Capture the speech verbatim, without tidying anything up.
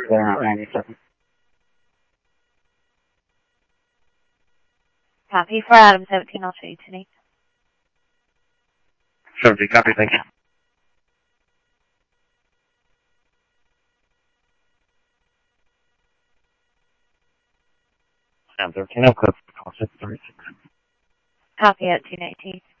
Clear out ninety-seven. Copy for Adam seventeen, I'll show you tonight. seventeen, copy, thank you. Adam thirteen, I'll code for call six three six. Copy at two nineteen.